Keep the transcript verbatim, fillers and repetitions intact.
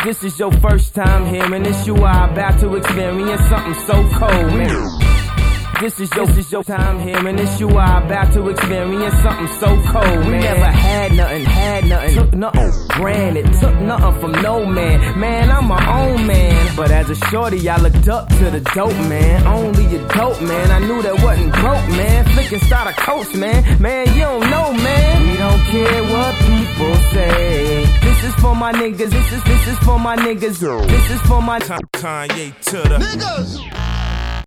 this is your first time hearing this, you are about to experience something so cold, man. This is your, this is your time hearing this, you are about to experience something so cold, man. We never had nothing, had nothing, took nothing, granted, took nothing from no man. Man, I'm my own man. But as a shorty, I looked up to the dope man. Only a dope man, I knew that wasn't broke, man. Flicking starter coats, man. Man, you don't know, man. We don't care what people say. This is for my niggas, this is, this is for my niggas. This is for my Kanye to the niggas.